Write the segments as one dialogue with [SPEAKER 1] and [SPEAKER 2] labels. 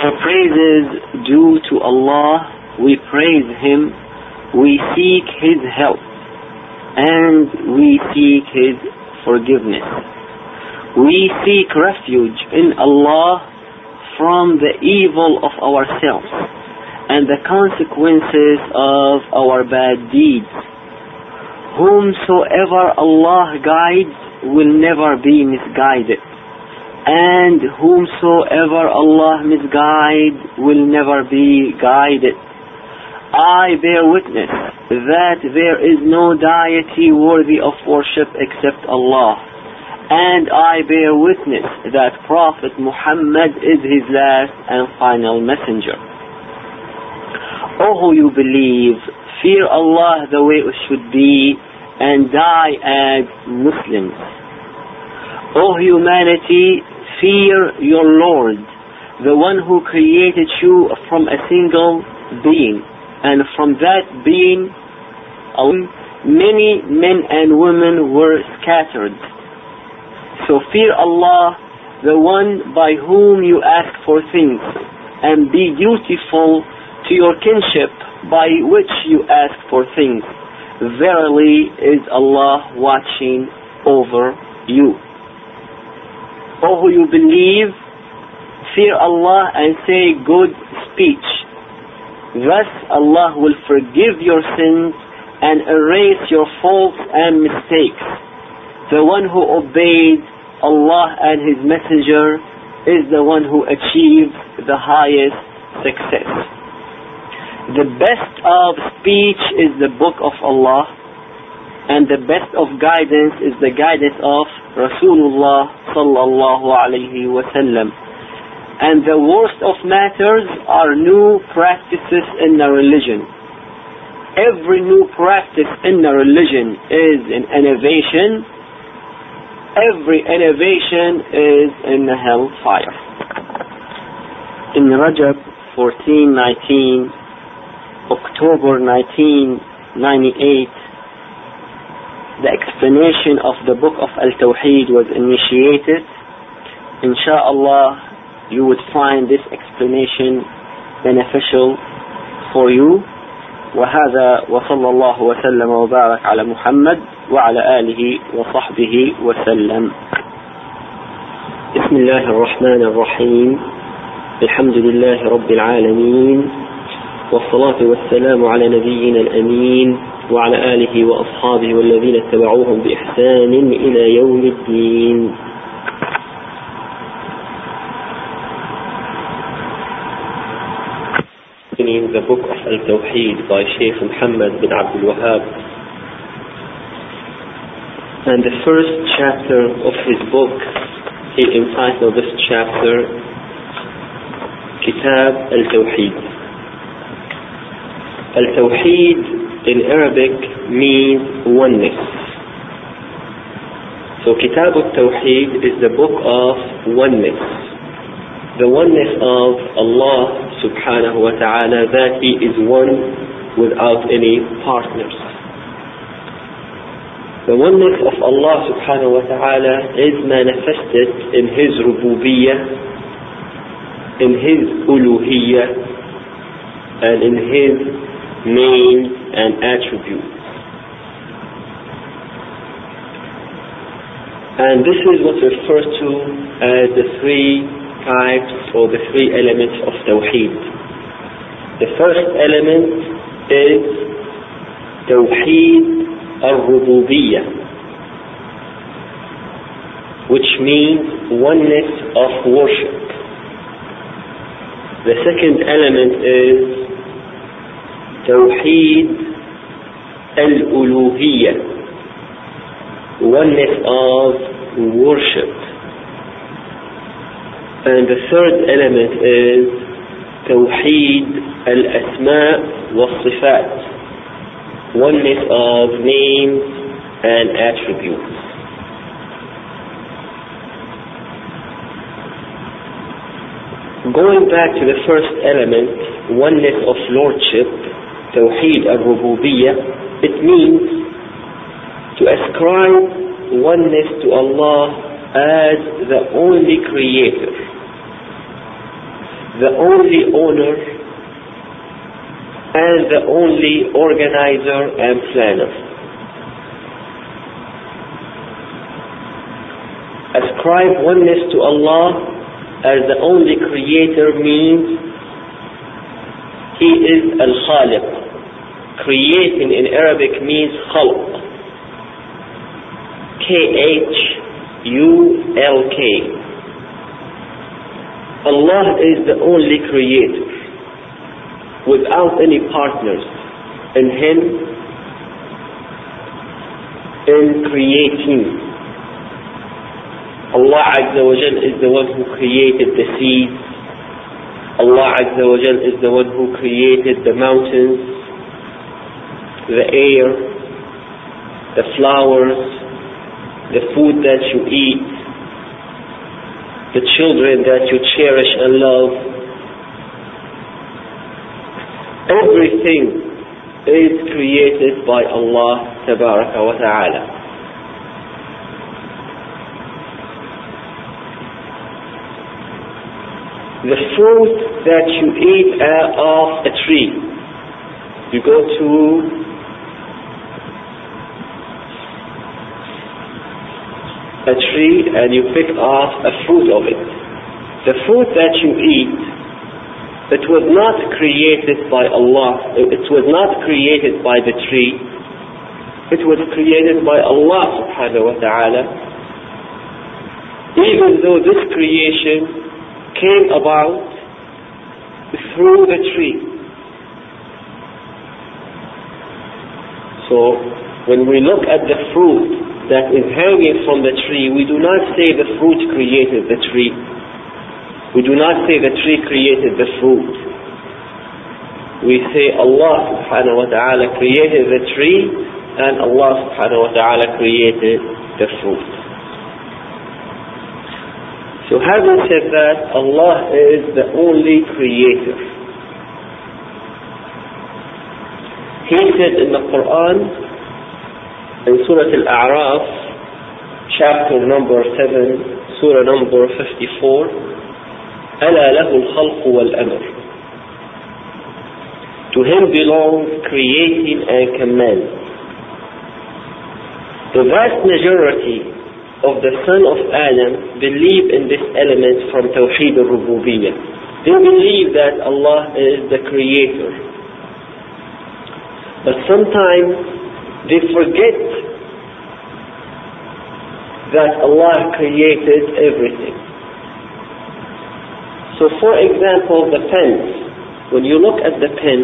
[SPEAKER 1] Our praises due to Allah, we praise Him, we seek His help, and we seek His forgiveness. We seek refuge in Allah from the evil of ourselves and the consequences of our bad deeds. Whomsoever Allah guides will never be misguided, and whomsoever Allah misguides will never be guided. I bear witness that there is no deity worthy of worship except Allah, and I bear witness that Prophet Muhammad is his last and final messenger. O who you believe, fear Allah the way it should be and die as Muslims. O humanity, fear your Lord, the one who created you from a single being, and from that being many men and women were scattered. So fear Allah, the one by whom you ask for things, and be dutiful to your kinship by which you ask for things. Verily is Allah watching over you. O who you believe, fear Allah and say good speech. Thus Allah will forgive your sins and erase your faults and mistakes. The one who obeys Allah and His Messenger is the one who achieves the highest success. The best of speech is the book of Allah, and the best of guidance is the guidance of Rasulullah sallallahu alayhi wa sallam. And the worst of matters are new practices in the religion. Every new practice in the religion is an innovation. Every innovation is in the hellfire. In Rajab 1419, October 1998, the explanation of the book of Al-Tawheed was initiated. Insha'Allah, you would find this explanation beneficial for you. وهذا وصلى الله وسلم وبارك على محمد وعلى آله وصحبه وسلم. بسم الله الرحمن الرحيم. الحمد لله رب العالمين، والصلاة والسلام على نبينا الأمين وعلى آله وأصحابه والذين اتبعوهم بإحسان إلى يوم الدين. In the book of Al-Tawheed by Shaykh Muhammad bin Abdul Wahhab, and the first chapter of his book, he entitled this chapter Kitab Al-Tawheed. Al-Tawheed in Arabic means oneness. So Kitab Al-Tawheed is the book of oneness. The oneness of Allah subhanahu wa ta'ala, that He is one without any partners. The oneness of Allah subhanahu wa ta'ala is manifested in His rububiyyah, in His uluhiyyah, and in His names and attributes. And this is what's referred to as the three types or the three elements of Tawheed. The first element is Tawheed al-Rububiyyah, which means oneness of worship. The second element is Tawheed al-Uluhiyyah, oneness of worship. And the third element is Tawheed al-Asma' wa-Sifat, oneness of names and attributes. Going back to the first element, oneness of lordship, Tawheed al-Rububiyyah, it means to ascribe oneness to Allah as the only creator,
[SPEAKER 2] the only owner and the only organizer and planner. Ascribe oneness to Allah as the only creator means He is Al-Khaliq. Creating in Arabic means khalq. K-H-U-L-K. Allah is the only creator, without any partners in Him in creating. Allah Azza wa Jal is the one who created the seas. Allah Azza wa Jal is the one who created the mountains, the air, the flowers, the food that you eat, the children that you cherish and love. Everything is created by Allah Tabaraka wa Ta'ala. The fruit that you eat off a tree, you go to a tree and you pick off a fruit of it. The fruit that you eat, it was not created by Allah, it was not created by the tree, it was created by Allah subhanahu wa ta'ala, even though this creation came about through the tree. So when we look at the fruit that is hanging from the tree, we do not say the fruit created the tree. We do not say the tree created the fruit. We say Allah subhanahu wa ta'ala created the tree and Allah subhanahu wa ta'ala created the fruit. So having said that, Allah is the only creator. He said in the Quran, in Surah Al-A'raf, chapter number 7, Surah number 54, أَلَا لَهُ الْخَلْقُ وَالْأَمْرُ. To Him belongs creating and command. The vast majority of the son of Adam believe in this element from Tawheed al-Rububiyyah. They believe that Allah is the creator. But sometimes they forget that Allah created everything. So for example, the pen. When you look at the pen,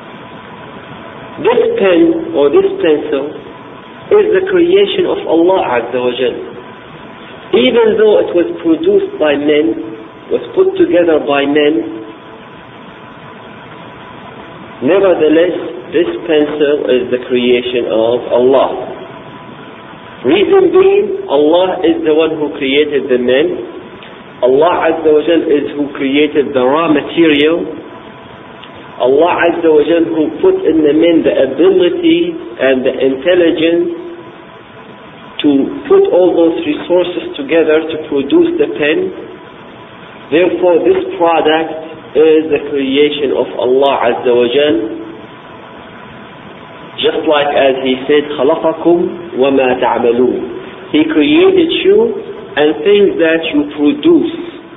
[SPEAKER 2] this pen or this pencil is the creation of Allah Azza wa Jalla. Even though it was produced by men, was put together by men, nevertheless, this pencil is the creation of Allah. Reason being, Allah is the one who created the men. Allah Azza wa Jal is who created the raw material. Allah Azza wa Jal who put in the men the ability and the intelligence to put all those resources together to produce the pen. Therefore, this product is the creation of Allah Azza wa Jal. Just like as He said, خَلَقَكُمْ وَمَا تَعْمَلُونَ. He created you and things that you produce.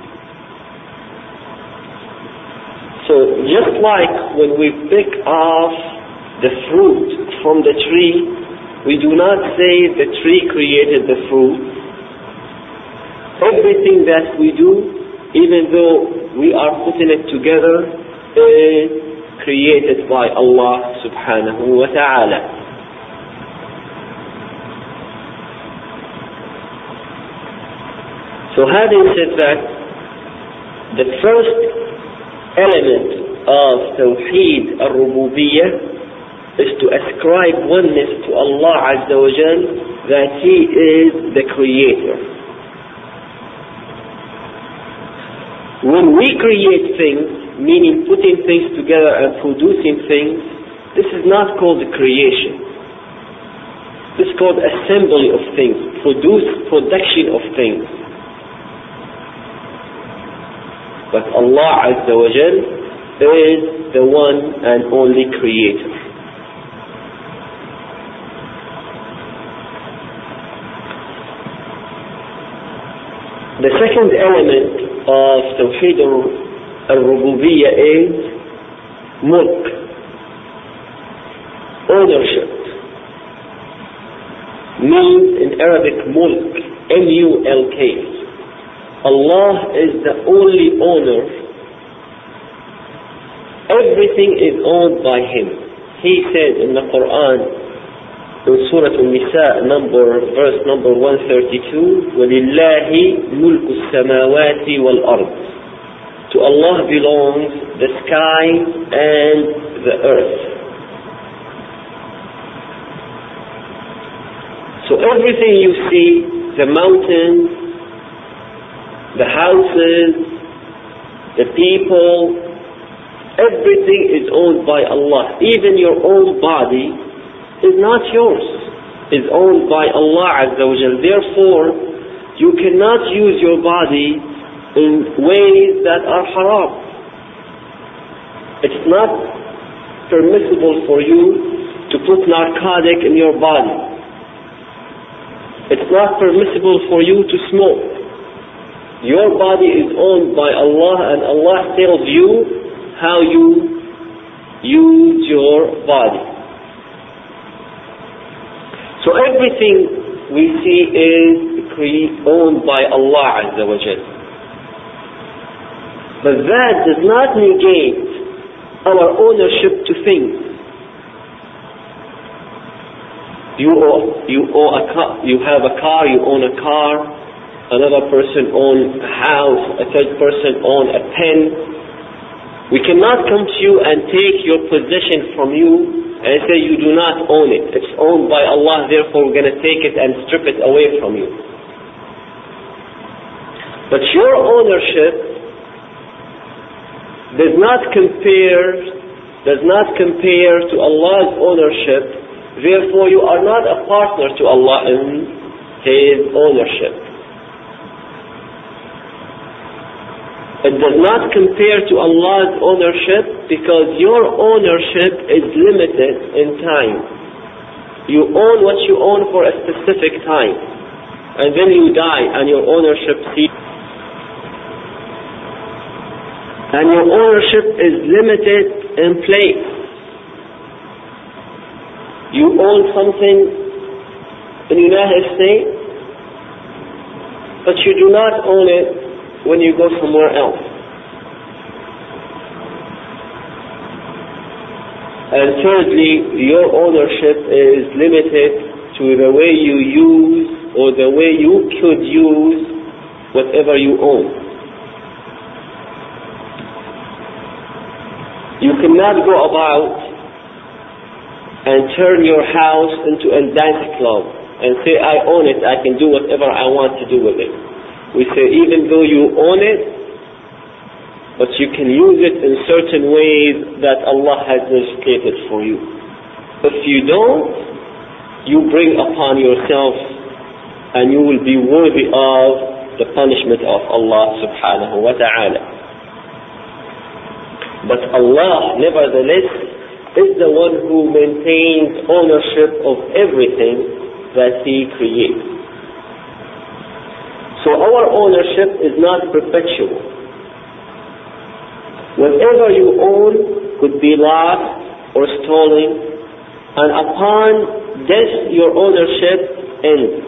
[SPEAKER 2] So, just like when we pick off the fruit from the tree, we do not say the tree created the fruit. Everything that we do, even though we are putting it together, is created by Allah subhanahu wa ta'ala. So having said that, the first element of Tawheed al-Rububiyyah is to ascribe oneness to Allah Azza wa Jal, that He is the Creator. When we create things, meaning putting things together and producing things, this is not called creation. This is called assembly of things, production of things. But Allah Azza wa Jal is the one and only creator. The second element of Tawheed al-Rububiyyah is mulk, ownership. Means in Arabic mulk, M-U-L-K. Allah is the only owner. Everything is owned by Him. He said in the Quran, in Surah Al-Nisa, verse number 132, وَلِلَّهِ مُلْكُ السَّمَاوَاتِ وَالْأَرْضِ. To Allah belongs the sky and the earth. So everything you see, the mountains, the houses, the people, everything is owned by Allah. Even your own body is not yours, is owned by Allah Azza wa Jal. Therefore, you cannot use your body in ways that are haram. It's not permissible for you to put narcotic in your body. It's not permissible for you to smoke. Your body is owned by Allah, and Allah tells you how you use your body. So everything we see is owned by Allah Azza wa Jal. But that does not negate our ownership to things. You have a car, you own a car. Another person owns a house. A third person owns a pen. We cannot come to you and take your possession from you and say you do not own it. It's owned by Allah, therefore we're going to take it and strip it away from you. But your ownership does not compare to Allah's ownership. Therefore you are not a partner to Allah in His ownership. It does not compare to Allah's ownership because your ownership is limited in time. You own what you own for a specific time, and then you die and your ownership ceases. And your ownership is limited in place. You own something in the United States, but you do not own it when you go somewhere else. And thirdly, your ownership is limited to the way you use or the way you could use whatever you own. You cannot go about and turn your house into a dance club and say, I own it, I can do whatever I want to do with it. We say, even though you own it, but you can use it in certain ways that Allah has legislated for you. If you don't, you bring upon yourself and you will be worthy of the punishment of Allah subhanahu wa ta'ala. But Allah, nevertheless, is the one who maintains ownership of everything that He creates. So our ownership is not perpetual. Whatever you own could be lost or stolen, and upon death your ownership ends.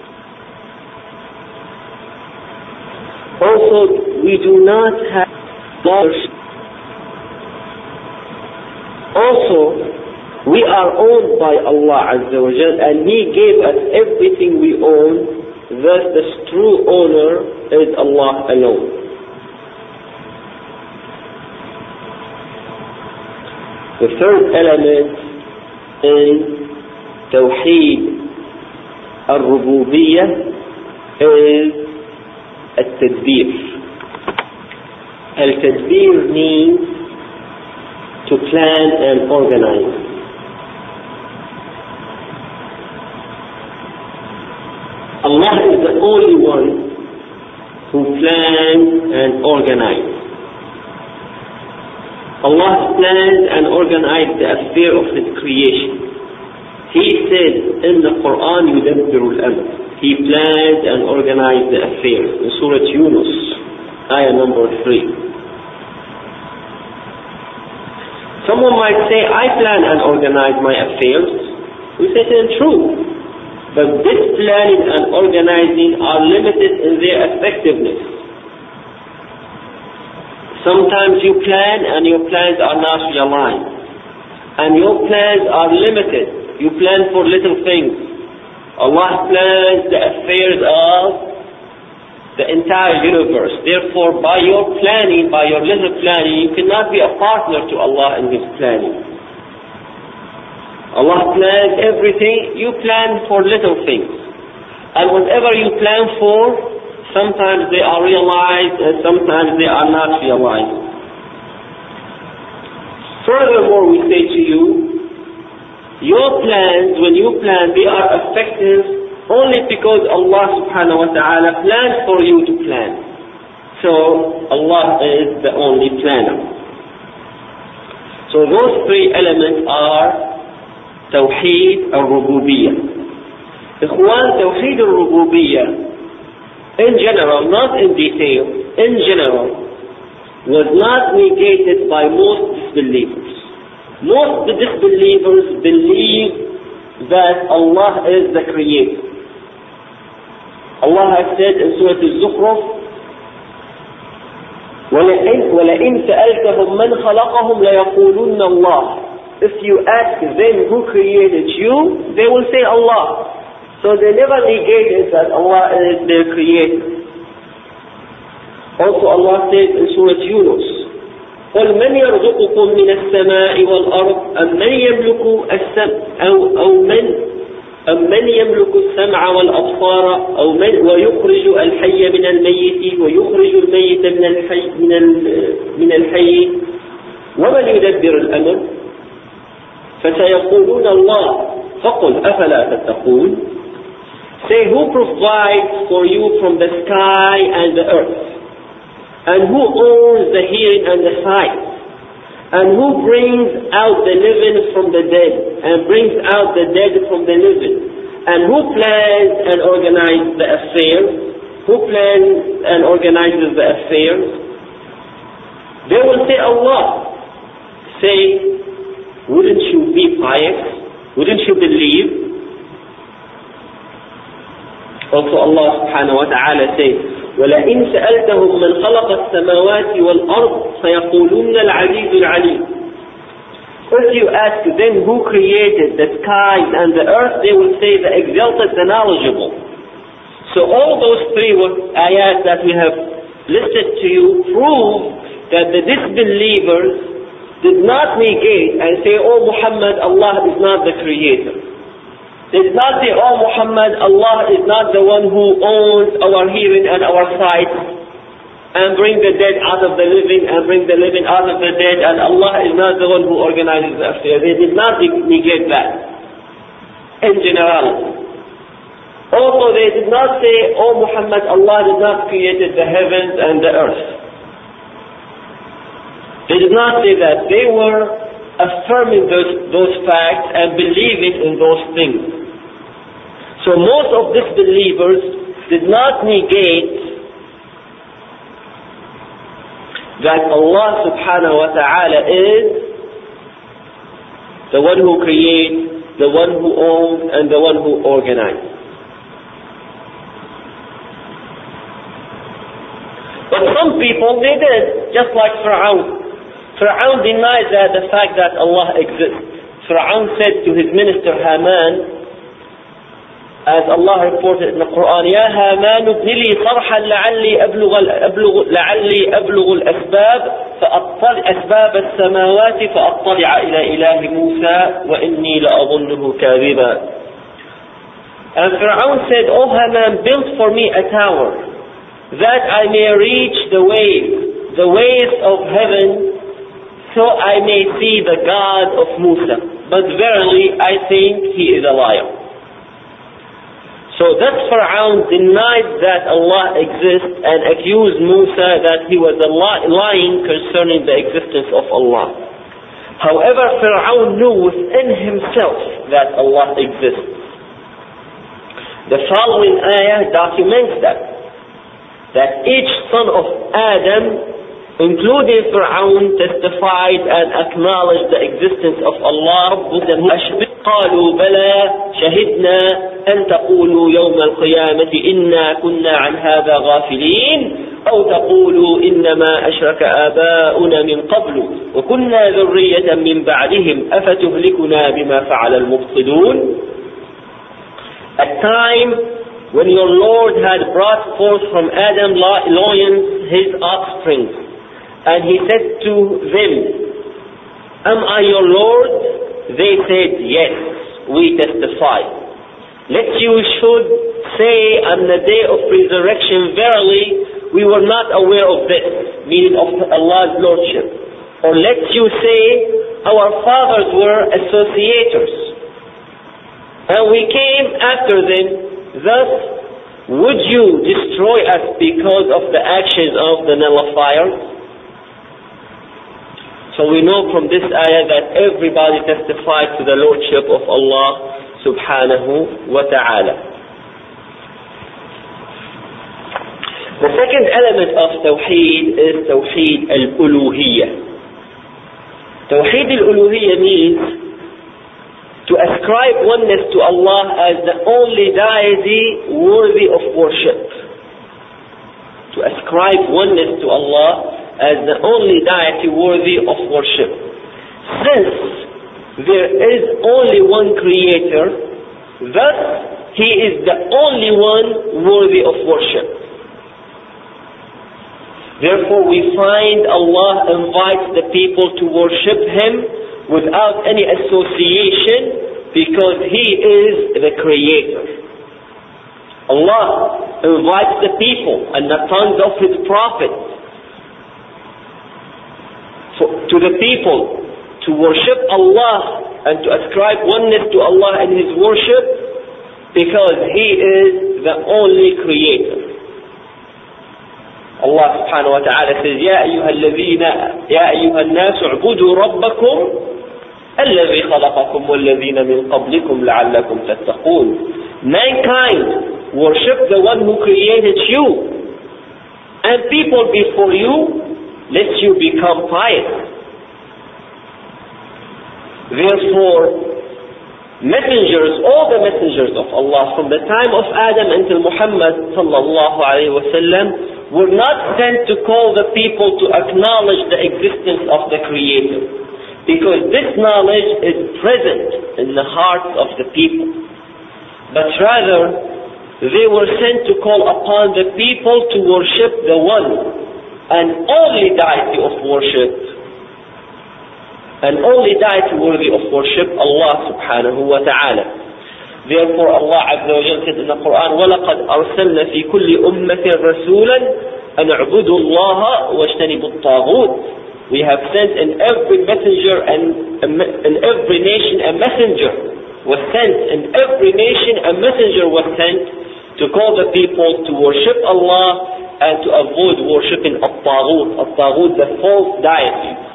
[SPEAKER 2] Also, we do not have ownership. Also, we are owned by Allah Azza wa Jal, and He gave us everything we own. Thus, the true owner is Allah alone. The third element in Tawheed al-Rububiyyah is al-Tadbir. Al-Tadbir means to plan and organize. Allah is the only one who plans and organizes. Allah planned and organized the affair of His creation. He said in the Quran, يُدَبِّرُ الْأَمْرِ. He planned and organized the affairs. In Surah Yunus, ayah number 3. Someone might say, I plan and organize my affairs. We say it's true. But this planning and organizing are limited in their effectiveness. Sometimes you plan and your plans are not realized. And your plans are limited. You plan for little things. Allah plans the affairs of the entire universe. Therefore, by your planning, by your little planning, you cannot be a partner to Allah in His planning. Allah plans everything. You plan for little things. And whatever you plan for, sometimes they are realized and sometimes they are not realized. Furthermore, we say to you, your plans, when you plan, they are effective only because Allah subhanahu wa ta'ala planned for you to plan. So, Allah is the only planner. So those three elements are Tawheed al-Rububiyyah. Ikhwan, Tawheed al-Rububiyyah, in general, not in detail, in general, was not negated by most disbelievers. Most of the disbelievers believe that Allah is the Creator. Allah has said in Surah Al-Zukhruf, وَلَئِنْ سَأَلْتَهُمْ مَنْ خَلَقَهُمْ لَيَقُولُنَّ اللَّهِ. If you ask them who created you, they will say Allah. So they never negated that Allah is their Creator. Also Allah said in Surah Yunus, قل من يرزقكم من السماء والأرض أم من يملك السمع والأبصار ويخرج الحي من الميت ويخرج الميت من الحي ومن يدبر الأمر فسيقولون الله فقل أفلا تتقون. Say, who provides for you from the sky and the earth? And who owns the hearing and the sight? And who brings out the living from the dead and brings out the dead from the living? And who plans and organizes the affairs? Who plans and organizes the affairs? They will say Allah. Say, wouldn't you be pious? Wouldn't you believe? Also Allah subhanahu wa ta'ala says, وَلَئِنْ سَأَلْتَهُمْ مَنْ خَلَقَ السَّمَاوَاتِ وَالْأَرْضِ سَيَقُولُنَّ الْعَزِيزُ الْعَلِيمُ. If you ask them who created the skies and the earth, they will say the exalted, the knowledgeable. So all those three ayat that we have listed to you prove that the disbelievers did not negate and say, oh Muhammad, Allah is not the Creator. They did not say, oh Muhammad, Allah is not the one who owns our hearing and our sight and bring the dead out of the living and bring the living out of the dead, and Allah is not the one who organizes the affair. They did not negate that in generality. Also, they did not say, oh Muhammad, Allah did not create the heavens and the earth. They did not say that. They were affirming those facts and believing in those things. So most of these believers did not negate that Allah subhanahu wa ta'ala is the one who creates, the one who owns, and the one who organizes. But some people, they did, just like Fir'aun. Fir'aun denied the fact that Allah exists. Fir'aun said to his minister Haman, as Allah reported in the Quran, يا هامان ابن لي صرحا لعلي أبلغ أسباب السماوات فأطلع إلى إله موسى وإني لأظنه كاذبا. And Fir'aun said, oh Haman, build for me a tower that I may reach the ways of heaven, so I may see the God of Musa. But verily I think he is a liar. So that Fir'aun denied that Allah exists and accused Musa that he was lying concerning the existence of Allah. However, Fir'aun knew within himself that Allah exists. The following ayah documents that each son of Adam, including Fir'aun, testified and acknowledged the existence of Allah. قالوا بلى شهدنا أن تقولوا يوم القيامة إنا كنا عن هذا غافلين أو تقولوا إنما أشرك آباؤنا من قبل وكنا ذرية من بعدهم أفتهلكنا بما فعل المبطلون. At time when your Lord had brought forth from Adam's loins his offspring, and he said to them, Am I your Lord? They said, Yes, we testify. Lest you should say on the day of resurrection, Verily, we were not aware of this, meaning of Allah's Lordship. Or lest you say, Our fathers were associators, and we came after them. Thus, would you destroy us because of the actions of the nullifiers? So we know from this ayah that everybody testifies to the Lordship of Allah subhanahu wa ta'ala. The second element of Tawheed is Tawheed al-Uluhiyyah. Tawheed al-Uluhiyyah means to ascribe oneness to Allah as the only deity worthy of worship. To ascribe oneness to Allah as the only deity worthy of worship. Since there is only one creator, thus he is the only one worthy of worship. Therefore we find Allah invites the people to worship him without any association, because he is the creator. Allah invites the people and the tongues of his prophets to the people to worship Allah and to ascribe oneness to Allah in his worship, because he is the only creator. Allah subhanahu wa ta'ala says, يا أيها الناس اعبدوا ربكم الذي خلقكم والذين من قبلكم لعلكم تتقون. Mankind, worship the one who created you and people before you, lest you become pious. Therefore, messengers, all the messengers of Allah from the time of Adam until Muhammad sallallahu alayhi wa sallam, were not sent to call the people to acknowledge the existence of the Creator, because this knowledge is present in the hearts of the people. But rather, they were sent to call upon the people to worship the one and only deity of worship, and only deity worthy of worship, Allah subhanahu wa ta'ala. Therefore Allah Azza wa Jalla said in the Quran, وَلَقَدْ أَرْسَلْنَا فِي كُلِّ أُمَّةٍ رَسُولًا أَنْ اعْبُدُوا اللَّهَ وَاجْتَنِبُوا الطَّاغُوتِ. We have sent in every messenger and in every nation a messenger was sent, in every nation a messenger was sent to call the people to worship Allah and to avoid worshipping al-Taghut, the false deities.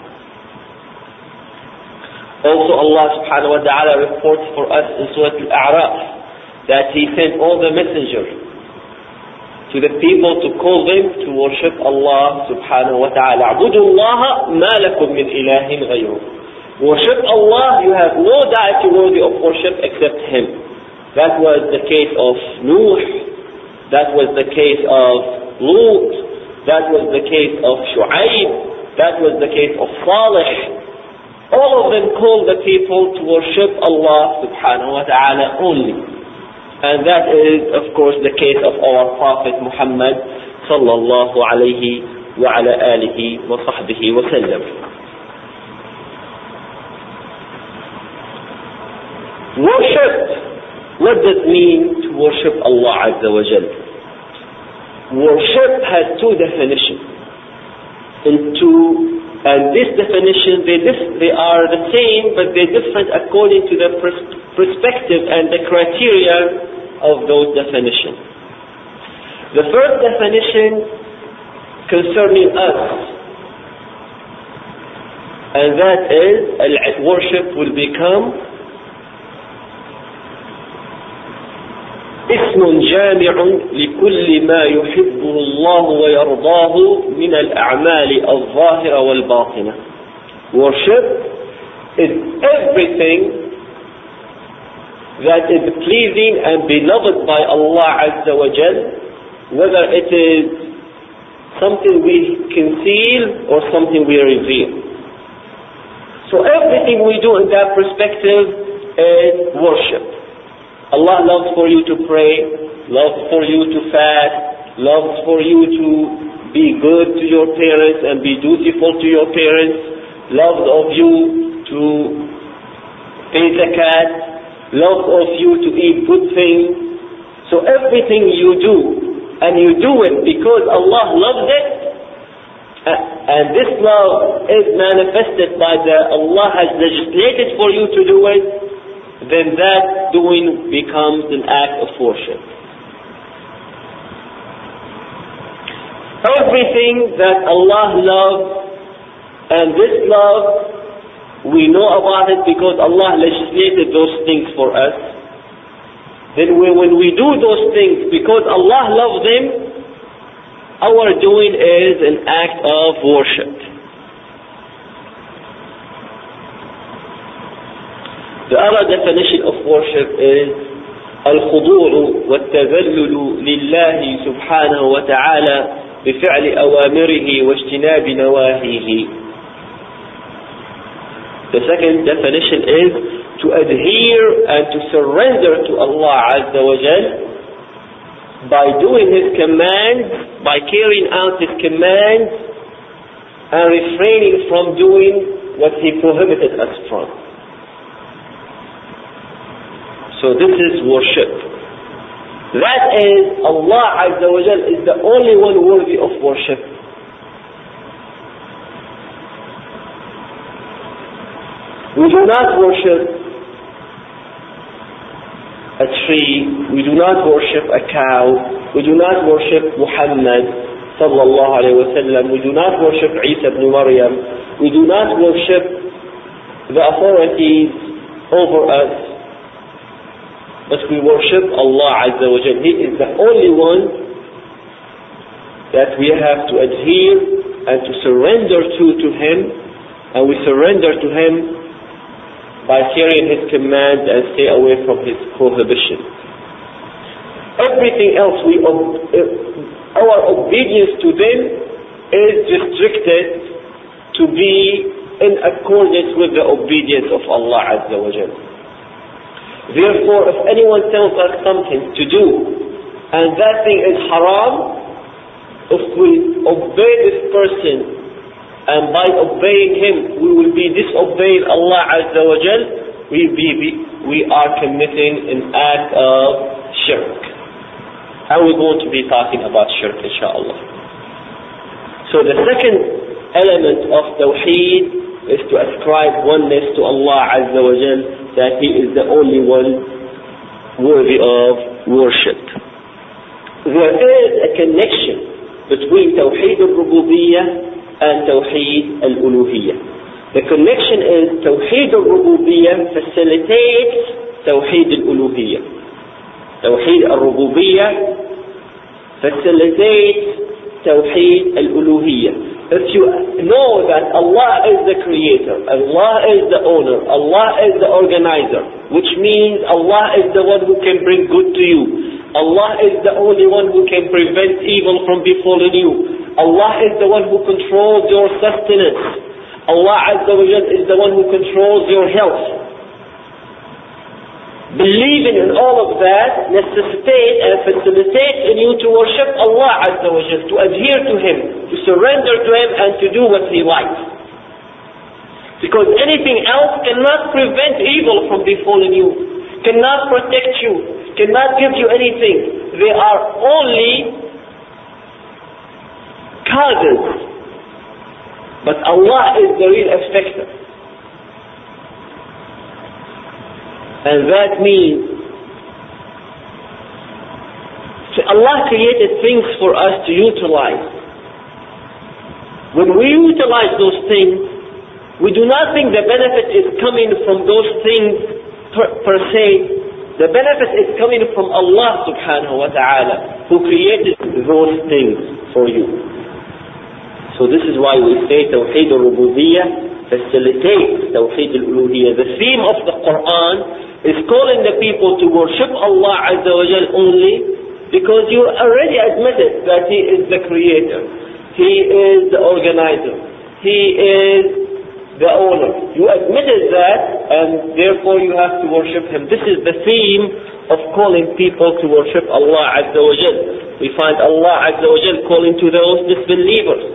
[SPEAKER 2] Also Allah subhanahu wa ta'ala reports for us in Surah Al-A'raf that he sent all the messengers to the people to call them to worship Allah subhanahu wa ta'ala. اعبدوا الله ما لكم من إله غيره. Worship Allah, you have no deity worthy of worship except him. That was the case of Nuh, that was the case of Lut, that was the case of Shu'aib, that was the case of Salih. All of them called the people to worship Allah subhanahu wa ta'ala only. And that is, of course, the case of our Prophet Muhammad sallallahu alayhi wa ala alihi wa sahbihi wa sallam. Worship. What does it mean to worship Allah Azza wa Jalla? Worship has two definitions. And this definition, they are the same, but they're different according to the perspective and the criteria of those definitions. The first definition concerning us and that is worship will become اسم جامع لكل ما يحبه الله ويرضاه من الأعمال الظاهرة والباطنة. Worship is everything that is pleasing and beloved by Allah Azza wa Jal, whether it is something we conceal or something we reveal. So everything we do in that perspective is worship. Allah loves for you to pray, loves for you to fast, loves for you to be good to your parents and be dutiful to your parents, loves of you to pay zakat, loves of you to eat good things. So everything you do, and you do it because Allah loves it, and this love is manifested by Allah has legislated for you to do it, then that doing becomes an act of worship. Everything that Allah loves, and this love, we know about it because Allah legislated those things for us. Then when we do those things because Allah loves them, our doing is an act of worship. The other definition of worship is الخضوع والتذلل لله سبحانه وتعالى بفعل أوامره واجتناب نواهيه. The second definition is to adhere and to surrender to Allah Azza wa Jal by doing His commands, by carrying out His commands and refraining from doing what He prohibited us from. So this is worship. That is, Allah Azza wa Jal is the only one worthy of worship. We do not worship a tree, we do not worship a cow, we do not worship Muhammad sallallahu alayhi wa sallam, we do not worship Isa ibn Maryam, we do not worship the authorities over us, but we worship Allah Azza wa Jal. He is the only one that we have to adhere and to surrender to Him, and we surrender to Him by carrying His commands and stay away from His prohibition. Everything else, our obedience to them is restricted to be in accordance with the obedience of Allah Azza wa Jal. Therefore, if anyone tells us something to do, and that thing is haram, if we obey this person, and by obeying him, we will be disobeying Allah Azza wa Jal, we are committing an act of shirk. And we're going to be talking about shirk, inshaAllah. So the second element of Tawheed is to ascribe oneness to Allah Azza wa Jal, that He is the only one worthy of worship. There is a connection between Tawheed al-Rububiyyah and Tawheed al-Uluhiyyah. The connection is Tawheed al-Rububiyyah facilitates Tawheed al-Uluhiyyah. Tawheed al-Rububiyyah facilitates Tawheed al-Uluhiyyah. If you know that Allah is the creator, Allah is the owner, Allah is the organizer, which means Allah is the one who can bring good to you. Allah is the only one who can prevent evil from befalling you. Allah is the one who controls your sustenance. Allah Azza wa Jal is the one who controls your health. Believing in all of that necessitates and facilitates in you to worship Allah Azza wa Jal, to adhere to Him, to surrender to Him and to do what He likes. Because anything else cannot prevent evil from befalling you, cannot protect you, cannot give you anything. They are only causes. But Allah is the real effector. And that means Allah created things for us to utilize. When we utilize those things, we do not think the benefit is coming from those things per se. The benefit is coming from Allah subhanahu wa ta'ala, who created those things for you. So this is why we say Tawheed al-Rububiyyah facilitates Tawheed al-Uluhiyyah. The theme of the Quran is calling the people to worship Allah Azza wa Jal only, because you already admitted that He is the Creator, He is the Organizer, He is the owner. You admitted that, and therefore you have to worship Him. This is the theme of calling people to worship Allah Azza wa Jal. We find Allah Azza wa Jal calling to those disbelievers.